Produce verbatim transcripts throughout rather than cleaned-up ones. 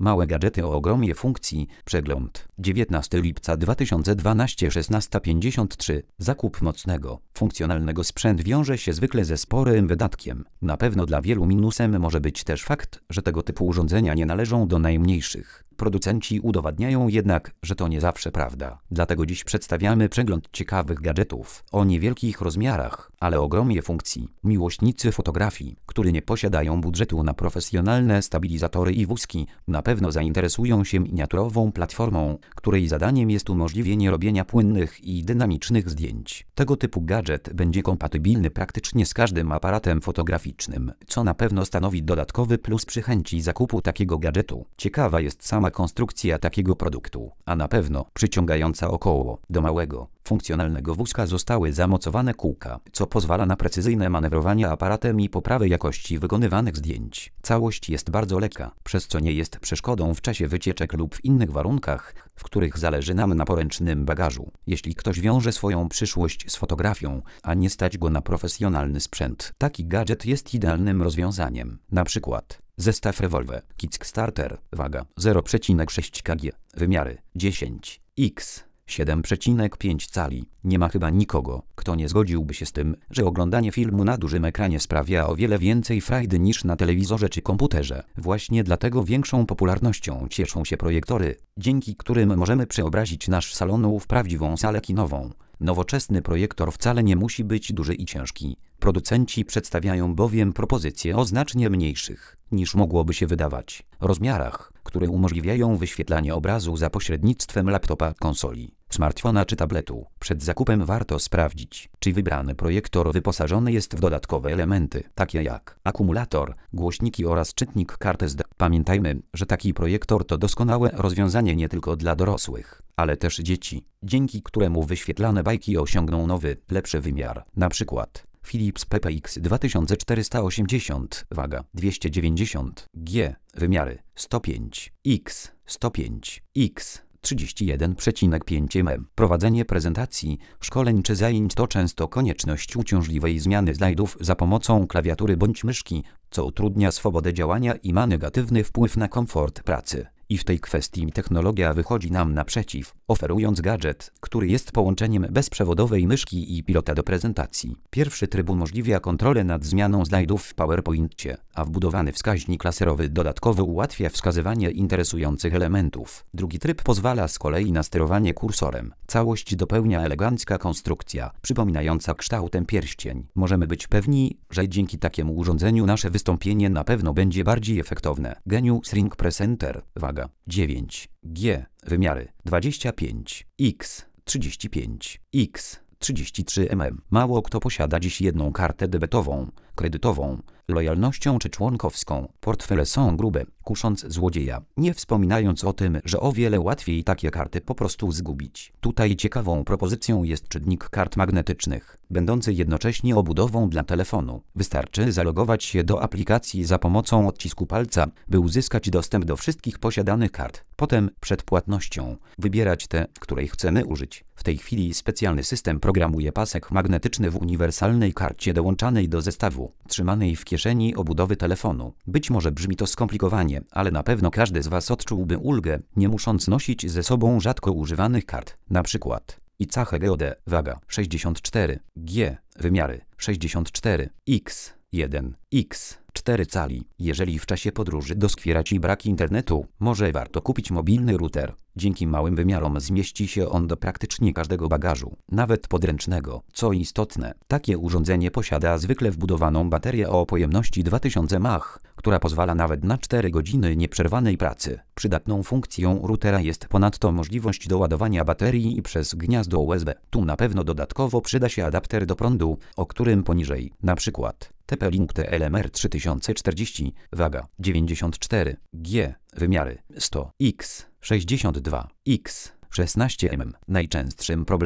Małe gadżety o ogromie funkcji. Przegląd. dziewiętnastego lipca dwa tysiące dwunastego, szesnasta pięćdziesiąt trzy. Zakup mocnego, funkcjonalnego sprzęt wiąże się zwykle ze sporym wydatkiem. Na pewno dla wielu minusem może być też fakt, że tego typu urządzenia nie należą do najmniejszych. Producenci udowadniają jednak, że to nie zawsze prawda. Dlatego dziś przedstawiamy przegląd ciekawych gadżetów o niewielkich rozmiarach, ale ogromie funkcji. Miłośnicy fotografii, którzy nie posiadają budżetu na profesjonalne stabilizatory i wózki, na pewno zainteresują się miniaturową platformą, której zadaniem jest umożliwienie robienia płynnych i dynamicznych zdjęć. Tego typu gadżet będzie kompatybilny praktycznie z każdym aparatem fotograficznym, co na pewno stanowi dodatkowy plus przy chęci zakupu takiego gadżetu. Ciekawa jest sama konstrukcja takiego produktu, a na pewno przyciągająca około. Do małego, funkcjonalnego wózka zostały zamocowane kółka, co pozwala na precyzyjne manewrowanie aparatem i poprawę jakości wykonywanych zdjęć. Całość jest bardzo lekka, przez co nie jest przeszkodą w czasie wycieczek lub w innych warunkach, w których zależy nam na poręcznym bagażu. Jeśli ktoś wiąże swoją przyszłość z fotografią, a nie stać go na profesjonalny sprzęt, taki gadżet jest idealnym rozwiązaniem. Na przykład zestaw Revolve Kickstarter, waga zero przecinek sześć kilogramów, wymiary dziesięć na siedem przecinek pięć cali. Nie ma chyba nikogo, kto nie zgodziłby się z tym, że oglądanie filmu na dużym ekranie sprawia o wiele więcej frajdy niż na telewizorze czy komputerze. Właśnie dlatego większą popularnością cieszą się projektory, dzięki którym możemy przeobrazić nasz salon w prawdziwą salę kinową. Nowoczesny projektor wcale nie musi być duży i ciężki. Producenci przedstawiają bowiem propozycje o znacznie mniejszych, niż mogłoby się wydawać, rozmiarach, które umożliwiają wyświetlanie obrazu za pośrednictwem laptopa, konsoli, smartfona czy tabletu. Przed zakupem warto sprawdzić, czy wybrany projektor wyposażony jest w dodatkowe elementy, takie jak akumulator, głośniki oraz czytnik kart S D. Pamiętajmy, że taki projektor to doskonałe rozwiązanie nie tylko dla dorosłych, ale też dzieci, dzięki któremu wyświetlane bajki osiągną nowy, lepszy wymiar. Na przykład Philips P P X dwa tysiące czterysta osiemdziesiąt, waga dwieście dziewięćdziesiąt gramy, wymiary sto pięć na sto pięć na trzydzieści jeden przecinek pięć milimetrów. Prowadzenie prezentacji, szkoleń czy zajęć to często konieczność uciążliwej zmiany slajdów za pomocą klawiatury bądź myszki, co utrudnia swobodę działania i ma negatywny wpływ na komfort pracy. I w tej kwestii technologia wychodzi nam naprzeciw, oferując gadżet, który jest połączeniem bezprzewodowej myszki i pilota do prezentacji. Pierwszy tryb umożliwia kontrolę nad zmianą slajdów w PowerPoincie, a wbudowany wskaźnik laserowy dodatkowo ułatwia wskazywanie interesujących elementów. Drugi tryb pozwala z kolei na sterowanie kursorem. Całość dopełnia elegancka konstrukcja, przypominająca kształtem pierścień. Możemy być pewni, że dzięki takiemu urządzeniu nasze wystąpienie na pewno będzie bardziej efektowne. Genius Ring Presenter, waga dziewięć gramy, wymiary dwadzieścia pięć na trzydzieści pięć na trzydzieści trzy milimetry. Mało kto posiada dziś jedną kartę debetową, kredytową, lojalnością czy członkowską. Portfele są grube, kusząc złodzieja, nie wspominając o tym, że o wiele łatwiej takie karty po prostu zgubić. Tutaj ciekawą propozycją jest czytnik kart magnetycznych, będący jednocześnie obudową dla telefonu. Wystarczy zalogować się do aplikacji za pomocą odcisku palca, by uzyskać dostęp do wszystkich posiadanych kart. Potem, przed płatnością, wybierać tę, której chcemy użyć. W tej chwili specjalny system programuje pasek magnetyczny w uniwersalnej karcie dołączanej do zestawu, trzymanej w kieszeni obudowy telefonu. Być może brzmi to skomplikowanie, ale na pewno każdy z Was odczułby ulgę, nie musząc nosić ze sobą rzadko używanych kart. Na przykład I C A G O D, waga sześćdziesiąt cztery gramy, wymiary sześćdziesiąt cztery na jeden na cztery cali. Jeżeli w czasie podróży doskwiera Ci brak internetu, może warto kupić mobilny router. Dzięki małym wymiarom zmieści się on do praktycznie każdego bagażu, nawet podręcznego. Co istotne, takie urządzenie posiada zwykle wbudowaną baterię o pojemności dwa tysiące mAh, która pozwala nawet na cztery godziny nieprzerwanej pracy. Przydatną funkcją routera jest ponadto możliwość doładowania baterii przez gniazdo U S B. Tu na pewno dodatkowo przyda się adapter do prądu, o którym poniżej, na przykład T P-Link T L M R trzy tysiące czterdzieści, waga dziewięćdziesiąt cztery gramy, wymiary sto na sześćdziesiąt dwa na szesnaście milimetrów. Najczęstszym problemem,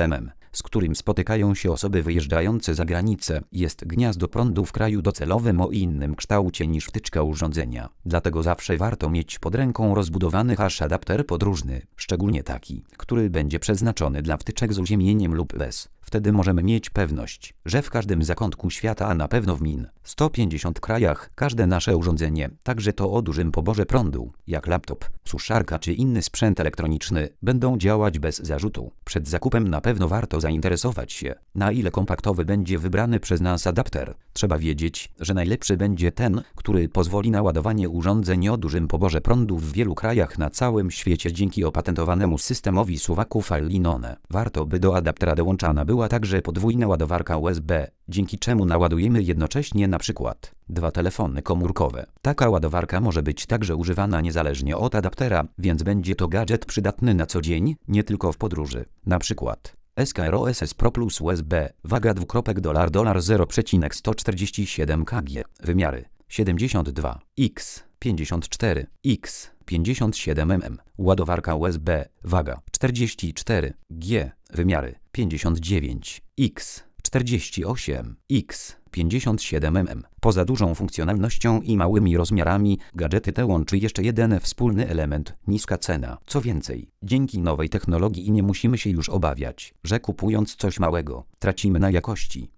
z którym spotykają się osoby wyjeżdżające za granicę, jest gniazdo prądu w kraju docelowym o innym kształcie niż wtyczka urządzenia. Dlatego zawsze warto mieć pod ręką rozbudowany hash adapter podróżny, szczególnie taki, który będzie przeznaczony dla wtyczek z uziemieniem lub bez. Wtedy możemy mieć pewność, że w każdym zakątku świata, a na pewno w min sto pięćdziesięciu krajach, każde nasze urządzenie, także to o dużym poborze prądu, jak laptop, suszarka czy inny sprzęt elektroniczny, będą działać bez zarzutu. Przed zakupem na pewno warto zainteresować się, na ile kompaktowy będzie wybrany przez nas adapter. Trzeba wiedzieć, że najlepszy będzie ten, który pozwoli na ładowanie urządzeń o dużym poborze prądu w wielu krajach na całym świecie dzięki opatentowanemu systemowi suwaków Al-Linone. Warto, by do adaptera dołączana była także podwójna ładowarka U S B, dzięki czemu naładujemy jednocześnie na przykład dwa telefony komórkowe. Taka ładowarka może być także używana niezależnie od adaptera, więc będzie to gadżet przydatny na co dzień, nie tylko w podróży. Na przykład S K R O S S Pro Plus U S B, waga dwukropek dolar dolar zero przecinek sto czterdzieści siedem kilogramów, wymiary siedemdziesiąt dwa na pięćdziesiąt cztery na pięćdziesiąt siedem milimetrów, ładowarka U S B, waga czterdzieści cztery kilogramy, wymiary pięćdziesiąt dziewięć na czterdzieści osiem na pięćdziesiąt siedem milimetrów. Poza dużą funkcjonalnością i małymi rozmiarami, gadżety te łączy jeszcze jeden wspólny element – niska cena. Co więcej, dzięki nowej technologii nie musimy się już obawiać, że kupując coś małego, tracimy na jakości.